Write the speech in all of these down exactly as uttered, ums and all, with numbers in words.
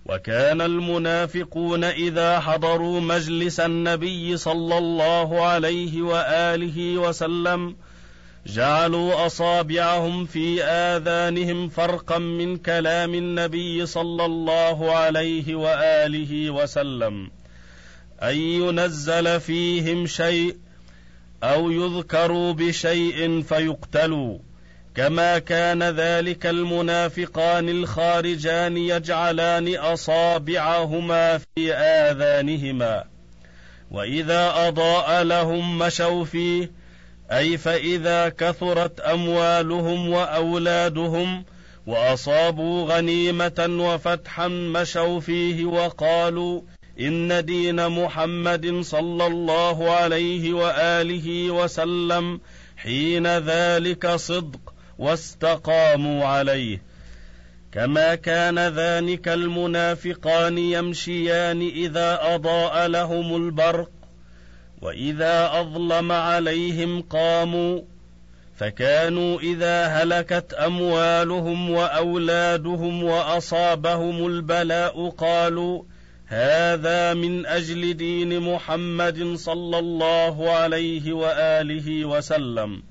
وكان المنافقون إذا حضروا مجلس النبي صلى الله عليه وآله وسلم جعلوا أصابعهم في آذانهم فرقا من كلام النبي صلى الله عليه وآله وسلم، أن ينزل فيهم شيء أو يذكروا بشيء فيقتلوا، كما كان ذلك المنافقان الخارجان يجعلان أصابعهما في آذانهما، وإذا أضاء لهم مشوا فيه، أي فإذا كثرت أموالهم وأولادهم وأصابوا غنيمة وفتحا مشوا فيه وقالوا إن دين محمد صلى الله عليه وآله وسلم حين ذلك صدق واستقاموا عليه، كما كان ذلك المنافقان يمشيان إذا أضاء لهم البرق، وإذا أظلم عليهم قاموا، فكانوا إذا هلكت أموالهم وأولادهم وأصابهم البلاء قالوا هذا من أجل دين محمد صلى الله عليه وآله وسلم،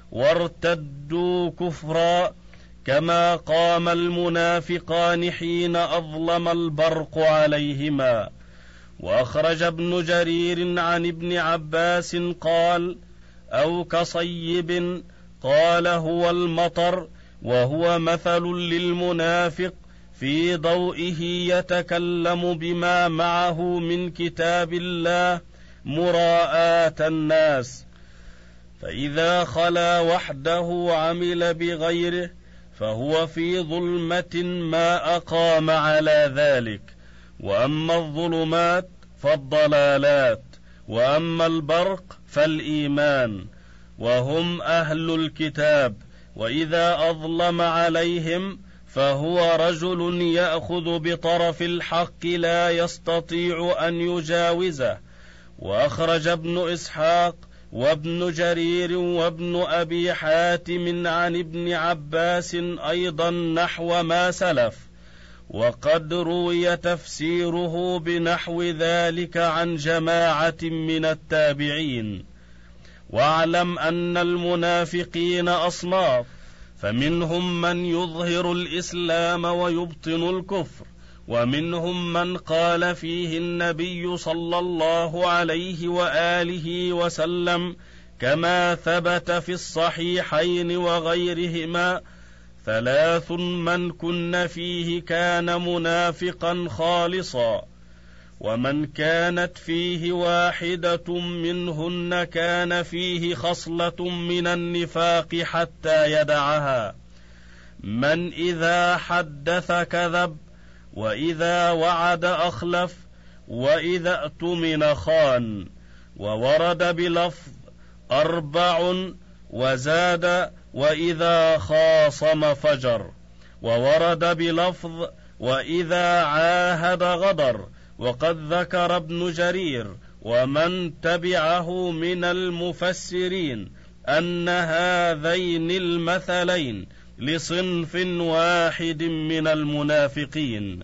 وارتدوا كفرا، كما قام المنافقان حين أظلم البرق عليهما. وأخرج ابن جرير عن ابن عباس قال أو كصيب، قال هو المطر، وهو مثل للمنافق في ضوئه يتكلم بما معه من كتاب الله مراءة الناس، فإذا خلا وحده عمل بغيره فهو في ظلمة ما أقام على ذلك. وأما الظلمات فالضلالات، وأما البرق فالإيمان، وهم أهل الكتاب، وإذا أظلم عليهم فهو رجل يأخذ بطرف الحق لا يستطيع أن يجاوزه. وأخرج ابن إسحاق وابن جرير وابن أبي حاتم عن ابن عباس أيضا نحو ما سلف، وقد روي تفسيره بنحو ذلك عن جماعة من التابعين. واعلم أن المنافقين أصناف، فمنهم من يظهر الإسلام ويبطن الكفر، ومنهم من قال فيه النبي صلى الله عليه وآله وسلم كما ثبت في الصحيحين وغيرهما ثلاث من كن فيه كان منافقا خالصا، ومن كانت فيه واحدة منهن كان فيه خصلة من النفاق حتى يدعها: من إذا حدث كذب، وإذا وعد أخلف، وإذا اؤتمن خان. وورد بلفظ أربع، وزاد وإذا خاصم فجر. وورد بلفظ وإذا عاهد غدر. وقد ذكر ابن جرير ومن تبعه من المفسرين أن هذين المثلين لصنف واحد من المنافقين.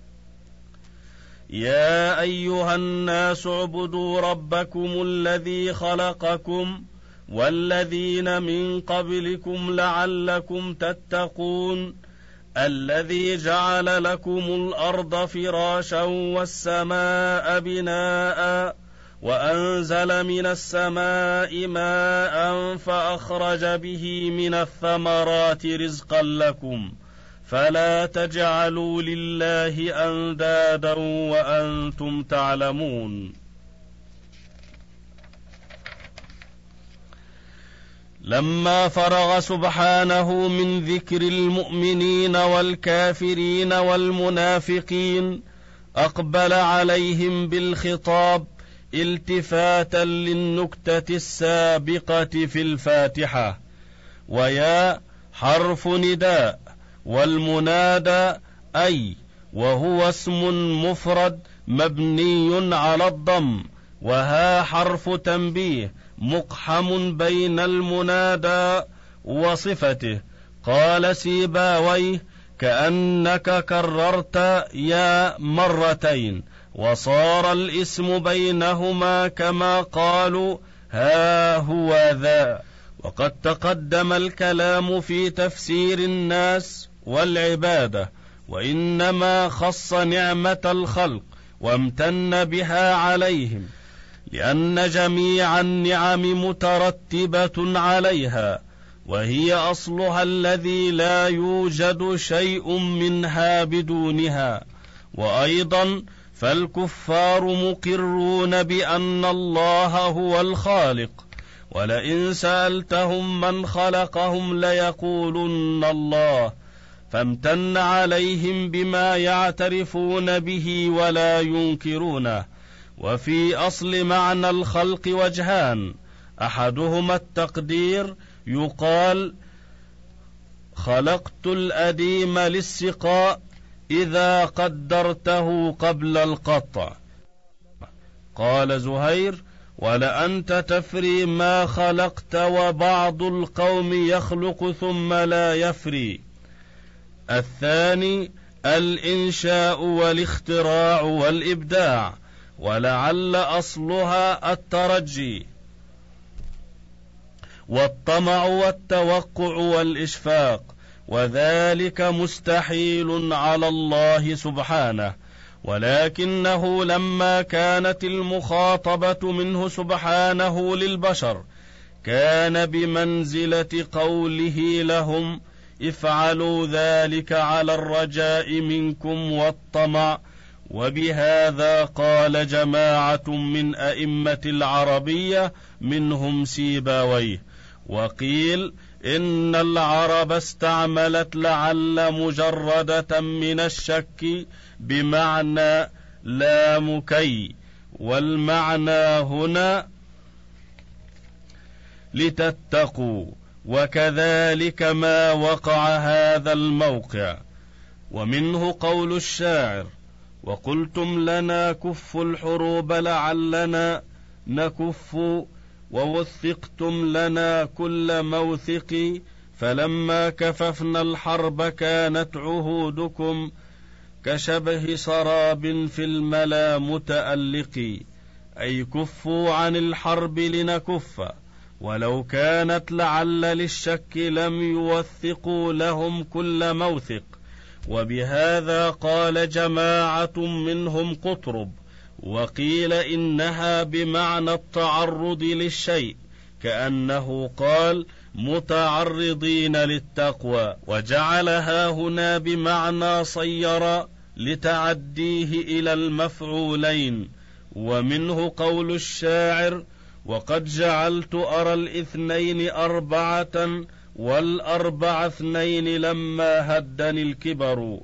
يا أيها الناس اعبدوا ربكم الذي خلقكم والذين من قبلكم لعلكم تتقون، الذي جعل لكم الأرض فراشا والسماء بناء، وأنزل من السماء ماء فأخرج به من الثمرات رزقا لكم، فلا تجعلوا لله أندادا وأنتم تعلمون. لما فرغ سبحانه من ذكر المؤمنين والكافرين والمنافقين أقبل عليهم بالخطاب التفاتا للنكتة السابقة في الفاتحة. ويا حرف نداء، والمنادى أي، وهو اسم مفرد مبني على الضم، وها حرف تنبيه مقحم بين المنادى وصفته. قال سيباويه: كأنك كررت يا مرتين، وصار الاسم بينهما كما قالوا ها هو ذا. وقد تقدم الكلام في تفسير الناس والعبادة، وإنما خص نعمة الخلق وامتن بها عليهم، لأن جميع النعم مترتبة عليها، وهي أصلها الذي لا يوجد شيء منها بدونها. وأيضا فالكفار مقرون بأن الله هو الخالق، ولئن سألتهم من خلقهم ليقولن الله، فامتن عليهم بما يعترفون به ولا ينكرونه. وفي أصل معنى الخلق وجهان، أحدهما التقدير، يقال خلقت الأديم للسقاء إذا قدرته قبل القطع. قال زهير ولأنت تفري ما خلقت وبعض القوم يخلق ثم لا يفري. الثاني الإنشاء والاختراع والإبداع، ولعل أصلها الترجي والطمع والتوقع والإشفاق، وذلك مستحيل على الله سبحانه. ولكنه لما كانت المخاطبة منه سبحانه للبشر كان بمنزلة قوله لهم افعلوا ذلك على الرجاء منكم والطمع. وبهذا قال جماعة من أئمة العربية منهم سيباويه. وقيل إن العرب استعملت لعل مجردة من الشك بمعنى لا مكي، والمعنى هنا لتتقوا، وكذلك ما وقع هذا الموقع. ومنه قول الشاعر وقلتم لنا كف الحروب لعلنا نكف، ووثقتم لنا كل موثق، فلما كففنا الحرب كانت عهودكم كشبه سراب في الملا متألق. أي كفوا عن الحرب لنكف، ولو كانت لعل للشك لم يوثقوا لهم كل موثق. وبهذا قال جماعة منهم قطرب. وقيل إنها بمعنى التعرض للشيء، كأنه قال متعرضين للتقوى، وجعلها هنا بمعنى صير لتعديه إلى المفعولين. ومنه قول الشاعر وقد جعلت أرى الاثنين أربعة والأربع اثنين لما هدني الكبر.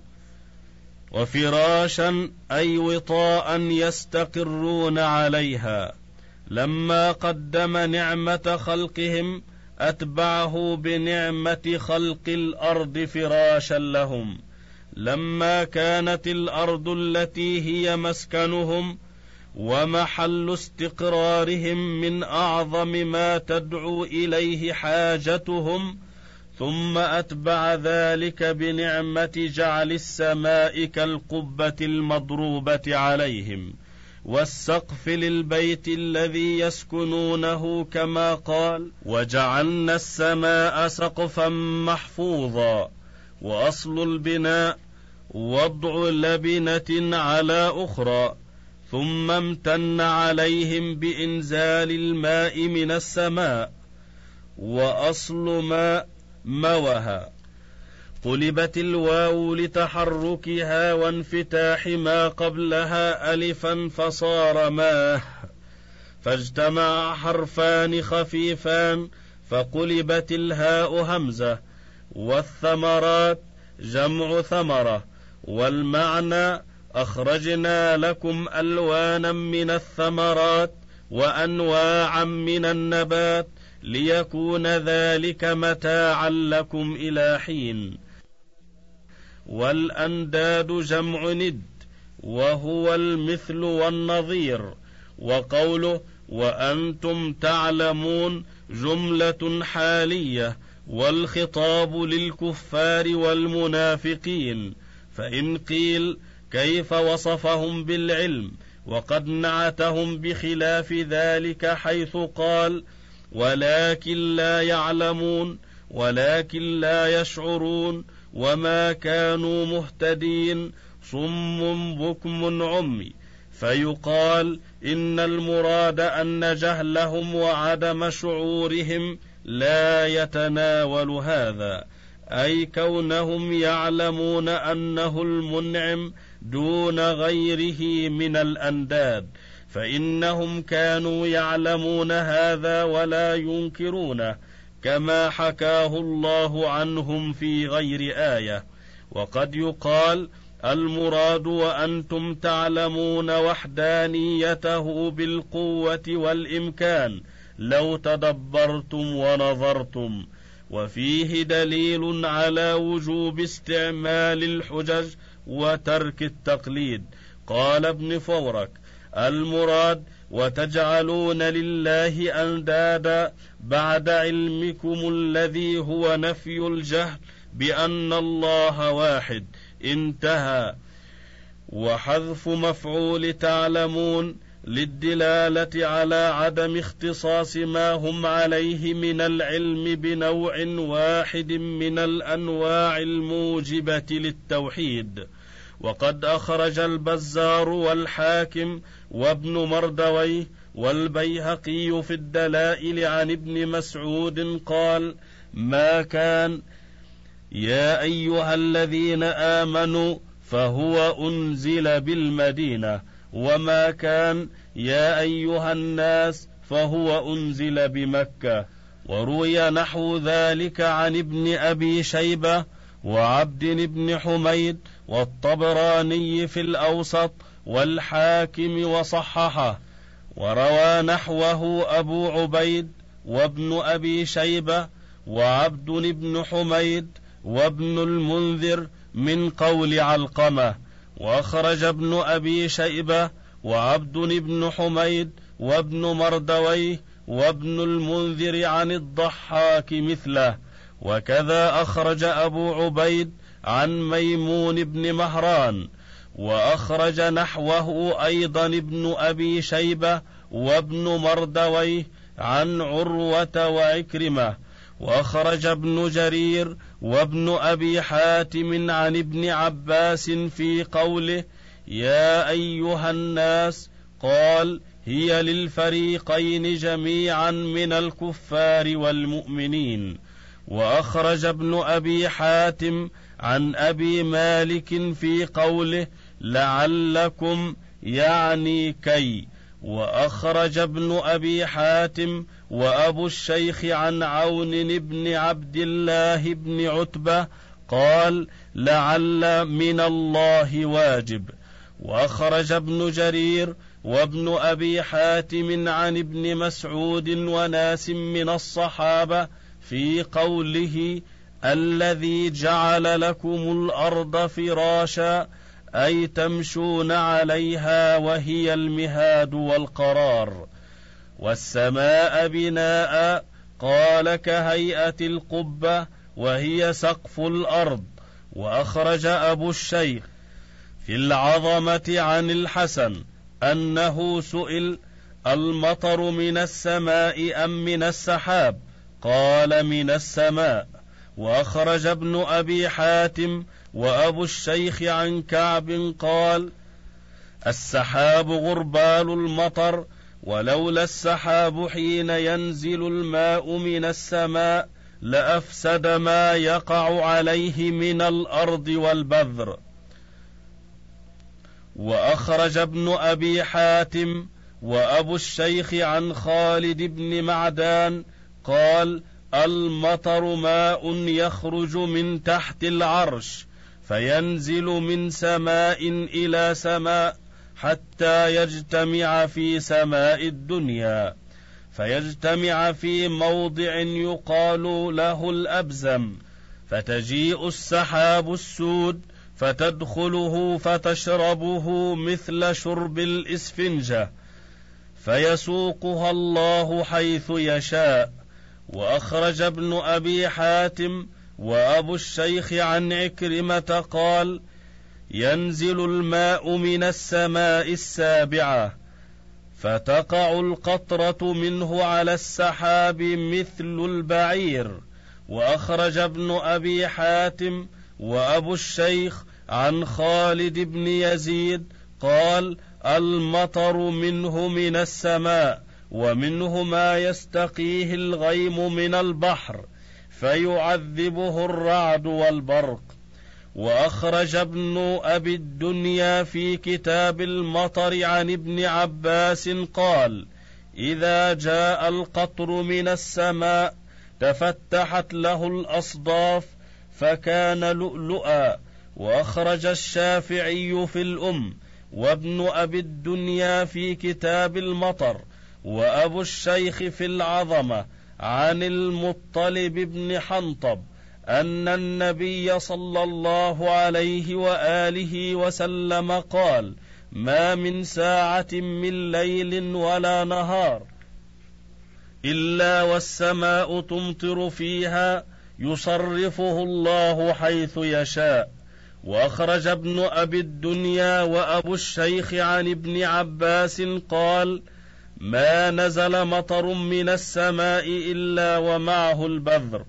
وفراشا أي وطاء يستقرون عليها. لما قدم نعمة خلقهم أتبعه بنعمة خلق الأرض فراشا لهم. لما كانت الأرض التي هي مسكنهم ومحل استقرارهم من أعظم ما تدعو إليه حاجتهم، ثم أتبع ذلك بنعمة جعل السماء كالقبة المضروبة عليهم، والسقف للبيت الذي يسكنونه، كما قال وجعلنا السماء سقفا محفوظا. وأصل البناء وضع لبنة على أخرى، ثم امتن عليهم بإنزال الماء من السماء. وأصل ما موها، قلبت الواو لتحركها وانفتاح ما قبلها ألفا فصار ماه، فاجتمع حرفان خفيفان فقلبت الهاء همزة. والثمرات جمع ثمرة، والمعنى أخرجنا لكم ألوانا من الثمرات وأنواعا من النبات ليكون ذلك متاعا لكم إلى حين. والأنداد جمع ند، وهو المثل والنظير. وقوله وأنتم تعلمون جملة حالية، والخطاب للكفار والمنافقين. فإن قيل كيف وصفهم بالعلم وقد نعتهم بخلاف ذلك، حيث قال ولكن لا يعلمون ولكن لا يشعرون وما كانوا مهتدين صم بكم عمي، فيقال إن المراد أن جهلهم وعدم شعورهم لا يتناول هذا، أي كونهم يعلمون أنه المنعم دون غيره من الأنداد، فإنهم كانوا يعلمون هذا ولا ينكرونه، كما حكاه الله عنهم في غير آية. وقد يقال المراد وأنتم تعلمون وحدانيته بالقوة والإمكان لو تدبرتم ونظرتم، وفيه دليل على وجوب استعمال الحجج وترك التقليد. قال ابن فورك المراد وتجعلون لله أندادا بعد علمكم الذي هو نفي الجهل بأن الله واحد، انتهى. وحذف مفعول تعلمون للدلالة على عدم اختصاص ما هم عليه من العلم بنوع واحد من الأنواع الموجبة للتوحيد. وقد أخرج البزار والحاكم وابن مردويه والبيهقي في الدلائل عن ابن مسعود قال ما كان يا أيها الذين آمنوا فهو أنزل بالمدينة، وما كان يا أيها الناس فهو أنزل بمكة. وروي نحو ذلك عن ابن أبي شيبة وعبد بن حميد والطبراني في الأوسط والحاكم وصححه. وروى نحوه أبو عبيد وابن أبي شيبة وعبد بن حميد وابن المنذر من قول علقمة. وأخرج ابن أبي شيبة وعبد بن حميد وابن مردويه وابن المنذر عن الضحاك مثله. وكذا أخرج أبو عبيد عن ميمون بن مهران. وأخرج نحوه أيضا ابن أبي شيبة وابن مردويه عن عروة وعكرمة. وأخرج ابن جرير وابن أبي حاتم عن ابن عباس في قوله يا أيها الناس قال هي للفريقين جميعا من الكفار والمؤمنين. وأخرج ابن أبي حاتم عن أبي مالك في قوله لعلكم يعني كي. وأخرج ابن أبي حاتم وأبو الشيخ عن عون بن عبد الله بن عتبة قال لعل من الله واجب. وأخرج ابن جرير وابن أبي حاتم عن ابن مسعود وناس من الصحابة في قوله الذي جعل لكم الأرض فراشا أي تمشون عليها وهي المهاد والقرار، والسماء بناء قال كهيئة القبة وهي سقف الأرض. وأخرج أبو الشيخ في العظمة عن الحسن أنه سئل المطر من السماء أم من السحاب؟ قال من السماء. وأخرج ابن أبي حاتم وأبو الشيخ عن كعب قال السحاب غربال المطر، ولولا السحاب حين ينزل الماء من السماء لأفسد ما يقع عليه من الأرض والبذر. وأخرج ابن أبي حاتم وأبو الشيخ عن خالد بن معدان قال المطر ماء يخرج من تحت العرش فينزل من سماء إلى سماء حتى يجتمع في سماء الدنيا، فيجتمع في موضع يقال له الأبزم، فتجيء السحاب السود فتدخله فتشربه مثل شرب الإسفنجة، فيسوقها الله حيث يشاء. وأخرج ابن أبي حاتم وأبو الشيخ عن عكرمة قال: ينزل الماء من السماء السابعة فتقع القطرة منه على السحاب مثل البعير. وأخرج ابن أبي حاتم وأبو الشيخ عن خالد بن يزيد قال: المطر منه من السماء، ومنه ما يستقيه الغيم من البحر فيعذبه الرعد والبرق. وأخرج ابن أبي الدنيا في كتاب المطر عن ابن عباس قال: إذا جاء القطر من السماء تفتحت له الأصداف فكان لؤلؤا. وأخرج الشافعي في الأم وابن أبي الدنيا في كتاب المطر وأبو الشيخ في العظمة عن المطلب بن حنطب أن النبي صلى الله عليه وآله وسلم قال: ما من ساعة من ليل ولا نهار إلا والسماء تمطر فيها يصرفه الله حيث يشاء. وأخرج ابن أبي الدنيا وأبو الشيخ عن ابن عباس قال: ما نزل مطر من السماء إلا ومعه البذر،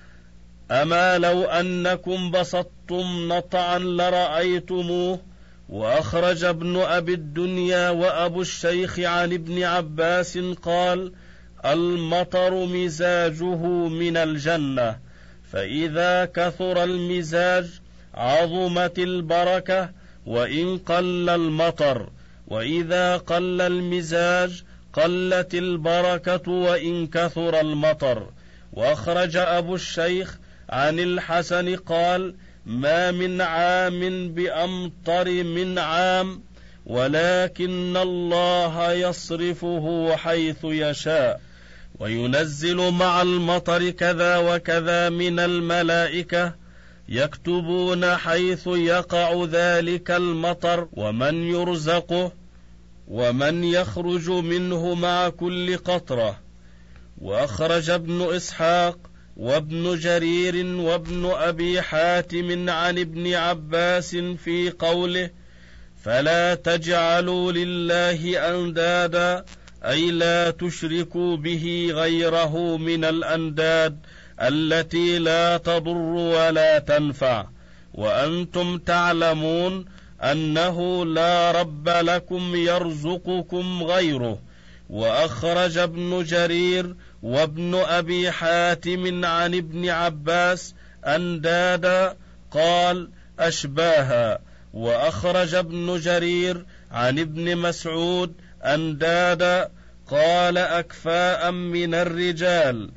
أما لو أنكم بسطتم نطعا لرأيتموه. وأخرج ابن أبي الدنيا وأبو الشيخ عن ابن عباس قال: المطر مزاجه من الجنة، فإذا كثر المزاج عظمت البركة وإن قل المطر، وإذا قل المزاج قلت البركة وإن كثر المطر. وأخرج أبو الشيخ عن الحسن قال: ما من عام بأمطر من عام، ولكن الله يصرفه حيث يشاء، وينزل مع المطر كذا وكذا من الملائكة يكتبون حيث يقع ذلك المطر ومن يرزقه ومن يخرج منه مع كل قطرة. وأخرج ابن إسحاق وابن جرير وابن أبي حاتم عن ابن عباس في قوله: فلا تجعلوا لله أندادا، أي لا تشركوا به غيره من الأنداد التي لا تضر ولا تنفع، وأنتم تعلمون أنه لا رب لكم يرزقكم غيره. وأخرج ابن جرير وابن أبي حاتم عن ابن عباس أندادا قال: أشباها. وأخرج ابن جرير عن ابن مسعود أندادا قال: أكفاء من الرجال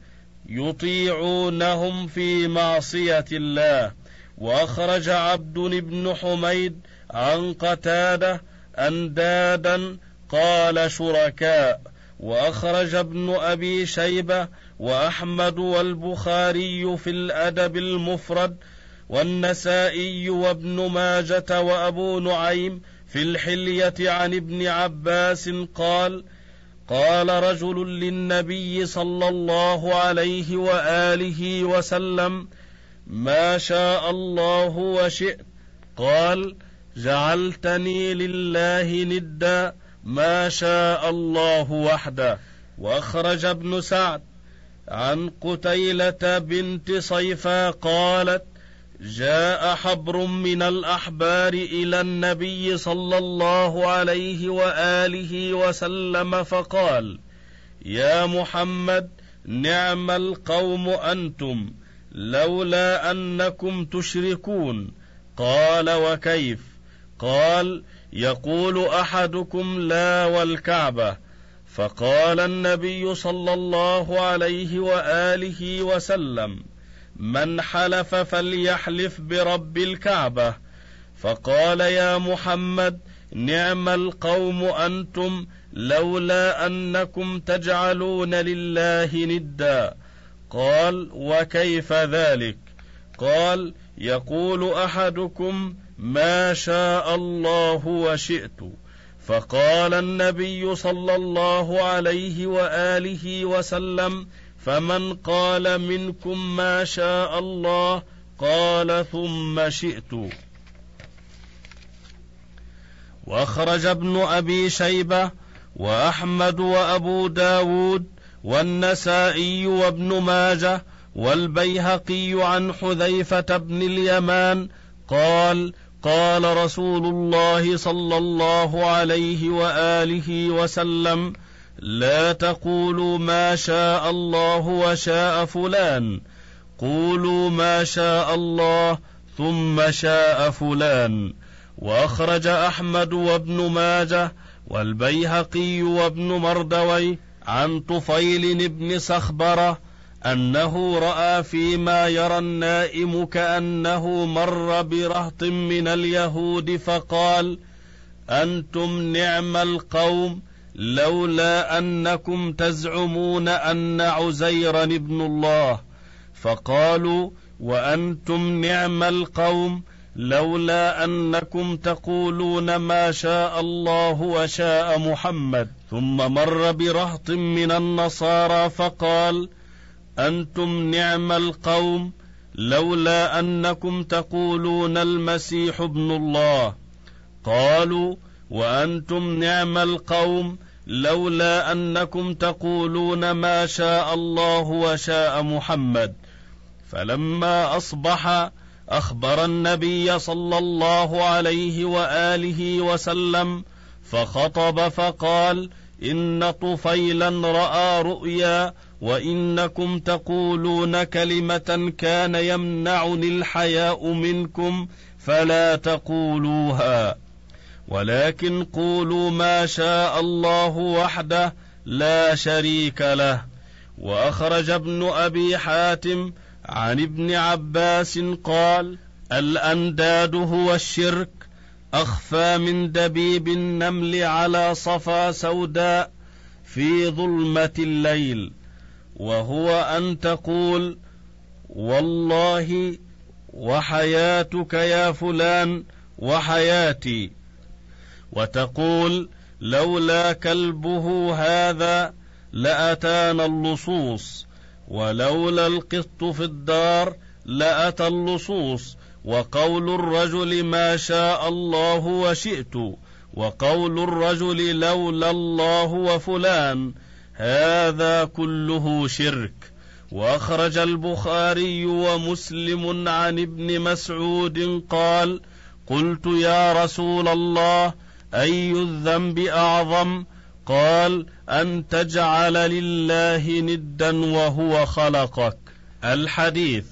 يطيعونهم في معصية الله. وأخرج عبد بن حميد عن قتادة أندادا قال: شركاء. وأخرج ابن أبي شيبة وأحمد والبخاري في الأدب المفرد والنسائي وابن ماجة وأبو نعيم في الحلية عن ابن عباس قال: قال رجل للنبي صلى الله عليه وآله وسلم: ما شاء الله وشئت. قال: جعلتني لله ندا، ما شاء الله وحده. وأخرج ابن سعد عن قتيلة بنت صيفا قالت: جاء حبر من الأحبار إلى النبي صلى الله عليه وآله وسلم فقال: يا محمد، نعم القوم أنتم لولا أنكم تشركون. قال: وكيف؟ قال: يقول أحدكم لا والكعبة. فقال النبي صلى الله عليه وآله وسلم: من حلف فليحلف برب الكعبة. فقال: يا محمد، نعم القوم أنتم لولا أنكم تجعلون لله ندا. قال: وكيف ذلك؟ قال: يقول أحدكم ما شاء الله وشئت. فقال النبي صلى الله عليه وآله وسلم: فمن قال منكم ما شاء الله قال ثم شئت. وأخرج ابن أبي شيبة وأحمد وأبو داود والنسائي وابن ماجه والبيهقي عن حذيفة بن اليمان قال قال رسول الله صلى الله عليه وآله وسلم: لا تقولوا ما شاء الله وشاء فلان، قولوا ما شاء الله ثم شاء فلان. وأخرج أحمد وابن ماجه والبيهقي وابن مردوي عن طفيل بن صخبرة أنه رأى فيما يرى النائم كأنه مر برهط من اليهود فقال: أنتم نعم القوم لولا أنكم تزعمون أن عزيرا ابن الله. فقالوا: وأنتم نعم القوم لولا أنكم تقولون ما شاء الله وشاء محمد. ثم مر برهط من النصارى فقال: أنتم نعم القوم لولا أنكم تقولون المسيح ابن الله. قالوا: وأنتم نعم القوم لولا أنكم تقولون ما شاء الله وشاء محمد. فلما أصبح أخبر النبي صلى الله عليه وآله وسلم فخطب فقال: إن طفيلا رأى رؤيا وإنكم تقولون كلمة كان يمنعني الحياء منكم فلا تقولوها، ولكن قولوا ما شاء الله وحده لا شريك له. وأخرج ابن أبي حاتم عن ابن عباس قال: الأنداد هو الشرك أخفى من دبيب النمل على صفا سوداء في ظلمة الليل، وهو أن تقول: والله وحياتك يا فلان وحياتي، وتقول: لولا كلبه هذا لأتانا اللصوص، ولولا القط في الدار لأتى اللصوص. وقول الرجل ما شاء الله وشئت، وقول الرجل لولا الله وفلان، هذا كله شرك. وأخرج البخاري ومسلم عن ابن مسعود قال: قلت يا رسول الله أي الذنب أعظم؟ قال: أن تجعل لله ندا وهو خلقك. الحديث.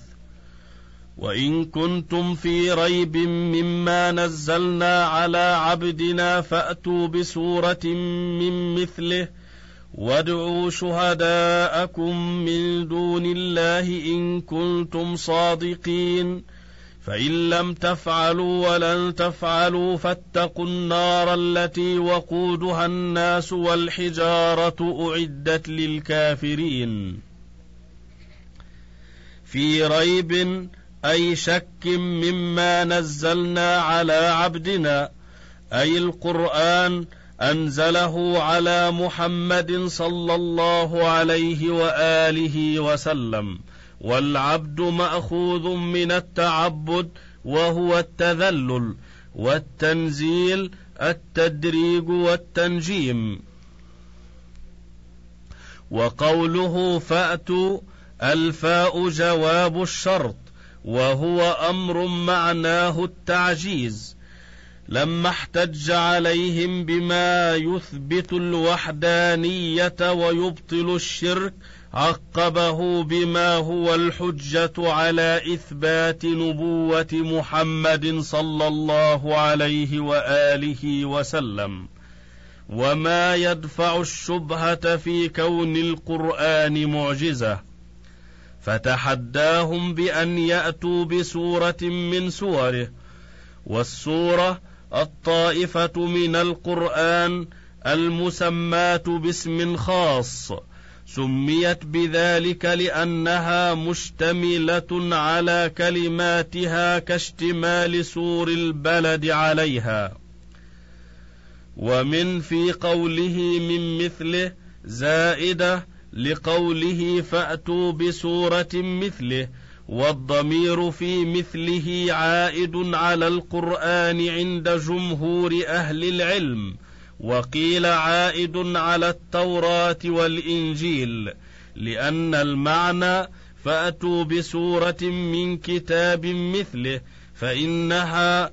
وإن كنتم في ريب مما نزلنا على عبدنا فأتوا بسورة من مثله وادعوا شهداءكم من دون الله إن كنتم صادقين، فإن لم تفعلوا ولن تفعلوا فاتقوا النار التي وقودها الناس والحجارة أعدت للكافرين. في ريب أي شك مما نزلنا على عبدنا، أي القرآن أنزله على محمد صلى الله عليه وآله وسلم، والعبد مأخوذ من التعبد وهو التذلل، والتنزيل التدريج والتنجيم. وقوله فأتوا الفاء جواب الشرط، وهو أمر معناه التعجيز. لما احتج عليهم بما يثبت الوحدانية ويبطل الشرك عقبه بما هو الحجة على إثبات نبوة محمد صلى الله عليه وآله وسلم، وما يدفع الشبهة في كون القرآن معجزة. فتحداهم بأن يأتوا بسورة من سوره، والسورة الطائفة من القرآن المسماة باسم خاص، سميت بذلك لأنها مشتملة على كلماتها كاشتمال سور البلد عليها. ومن في قوله من مثله زائدة لقوله فأتوا بسورة مثله، والضمير في مثله عائد على القرآن عند جمهور أهل العلم، وقيل عائد على التوراة والإنجيل، لأن المعنى فأتوا بسورة من كتاب مثله فإنها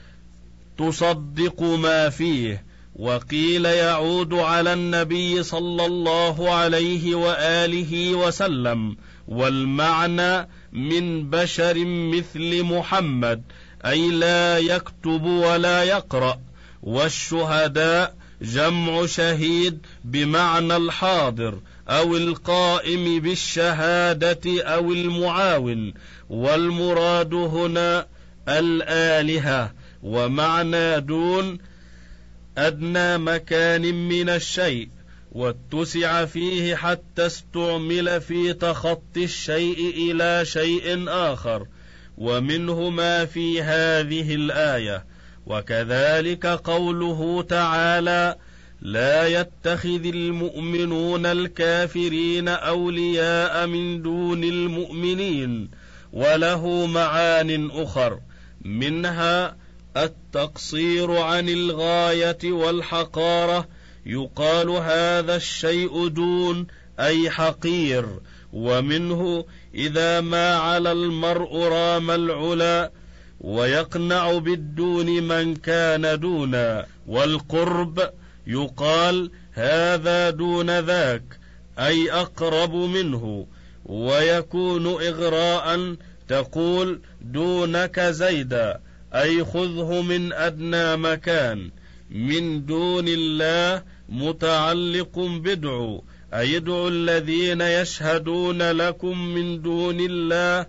تصدق ما فيه. وقيل يعود على النبي صلى الله عليه وآله وسلم، والمعنى من بشر مثل محمد، أي لا يكتب ولا يقرأ. والشهداء جمع شهيد بمعنى الحاضر أو القائم بالشهادة أو المعاون، والمراد هنا الآلهة. ومعنى دون أدنى مكان من الشيء، واتسع فيه حتى استعمل في تخطي الشيء إلى شيء آخر، ومنه ما في هذه الآية. وكذلك قوله تعالى لا يتخذ المؤمنون الكافرين أولياء من دون المؤمنين، وله معان أخر، منها التقصير عن الغاية والحقارة، يقال هذا الشيء دون أي حقير. ومنه إذا ما على المرء رام العلا، ويقنع بالدون من كان دونا. والقرب يقال هذا دون ذاك، أي أقرب منه. ويكون إغراء تقول دونك زيدا، أي خذه من أدنى مكان. من دون الله متعلق بدعو، أي ادعوا الذين يشهدون لكم من دون الله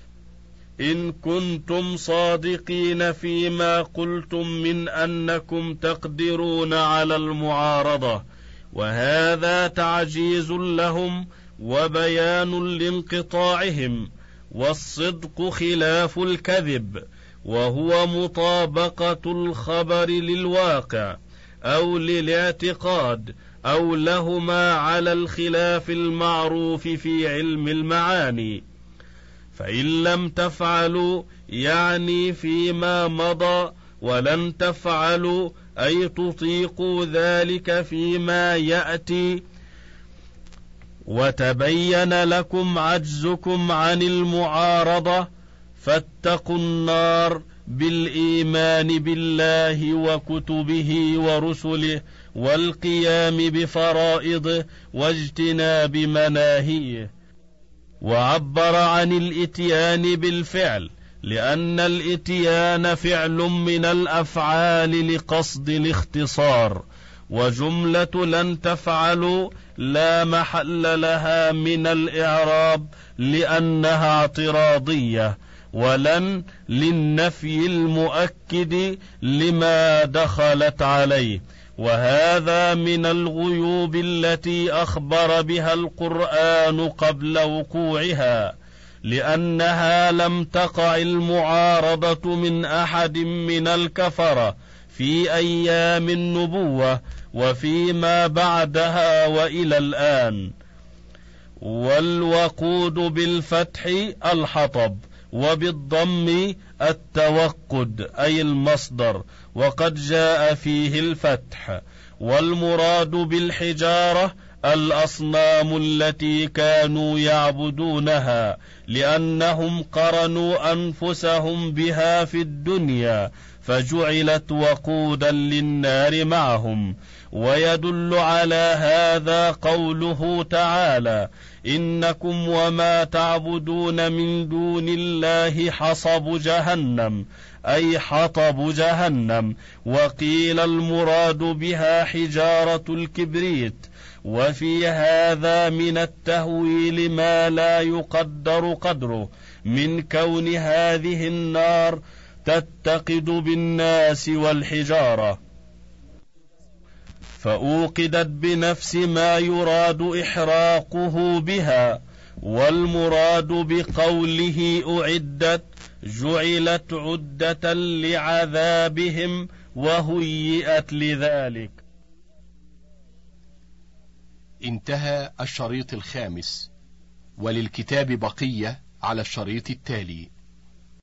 إن كنتم صادقين فيما قلتم من أنكم تقدرون على المعارضة. وهذا تعجيز لهم وبيان لانقطاعهم، والصدق خلاف الكذب، وهو مطابقة الخبر للواقع أو للاعتقاد أو لهما على الخلاف المعروف في علم المعاني. فإن لم تفعلوا يعني فيما مضى، ولن تفعلوا أي تطيقوا ذلك فيما يأتي، وتبين لكم عجزكم عن المعارضة، فاتقوا النار بالإيمان بالله وكتبه ورسله، والقيام بفرائضه واجتناب مناهيه. وعبر عن الإتيان بالفعل، لأن الإتيان فعل من الأفعال لقصد الاختصار. وجملة لن تفعلوا لا محل لها من الإعراب لأنها اعتراضية، ولن للنفي المؤكد لما دخلت عليه. وهذا من الغيوب التي أخبر بها القرآن قبل وقوعها، لأنها لم تقع المعارضة من أحد من الكفرة في أيام النبوة وفيما بعدها وإلى الآن. والوقود بالفتح الحطب، وبالضم التوقد أي المصدر، وقد جاء فيه الفتح. والمراد بالحجارة الأصنام التي كانوا يعبدونها، لأنهم قرنوا أنفسهم بها في الدنيا فجعلت وقودا للنار معهم. ويدل على هذا قوله تعالى إنكم وما تعبدون من دون الله حصب جهنم، أي حطب جهنم. وقيل المراد بها حجارة الكبريت. وفي هذا من التهويل ما لا يقدر قدره، من كون هذه النار تتقد بالناس والحجارة، فأوقدت بنفس ما يراد إحراقه بها. والمراد بقوله أعدت جعلت عدة لعذابهم وهيئت لذلك. انتهى الشريط الخامس، وللكتاب بقية على الشريط التالي.